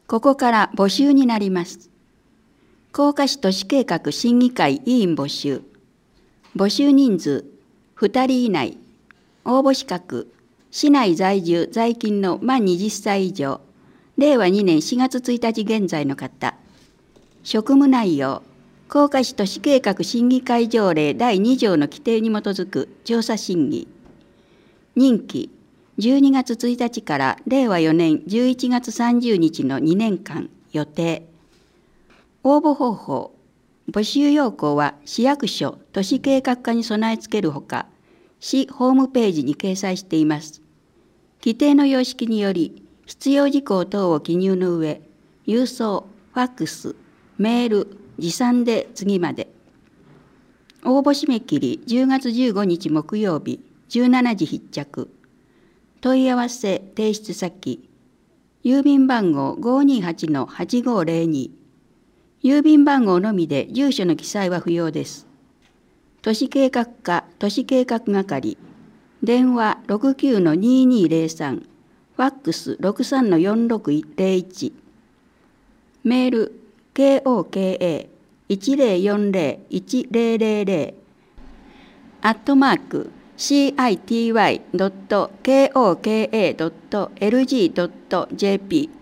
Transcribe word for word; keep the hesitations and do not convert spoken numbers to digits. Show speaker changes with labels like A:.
A: ここから募集になります。甲賀市都市計画審議会委員募集。募集人数ふたり以内。応募資格、市内在住在勤の満はたち以上、れいわにねんしがつついたち現在の方。職務内容、甲賀市都市計画審議会条例だいにじょうの規定に基づく調査審議。任期、じゅうにがつついたちかられいわよねんじゅういちがつさんじゅうにちのにねんかん予定。応募方法、募集要項は市役所都市計画課に備え付けるほか、市ホームページに掲載しています。規定の様式により、必要事項等を記入の上、郵送、ファックス、メール、持参で次まで。応募締め切りじゅうがつじゅうごにち木曜日、じゅうしちじ必着。問い合わせ提出先、郵便番号 ごーにーはちのはちごーぜろに。郵便番号のみで住所の記載は不要です。都市計画課都市計画係、電話 ろくきゅうのにーにーぜろさん、ファックス ろくさんのよんろくぜろいち、メール ケーオーケーエーいちぜろよんぜろいちぜろぜろぜろ アットマーク シーアイティーワイドットケーオーケーエードットエルジードットジェーピー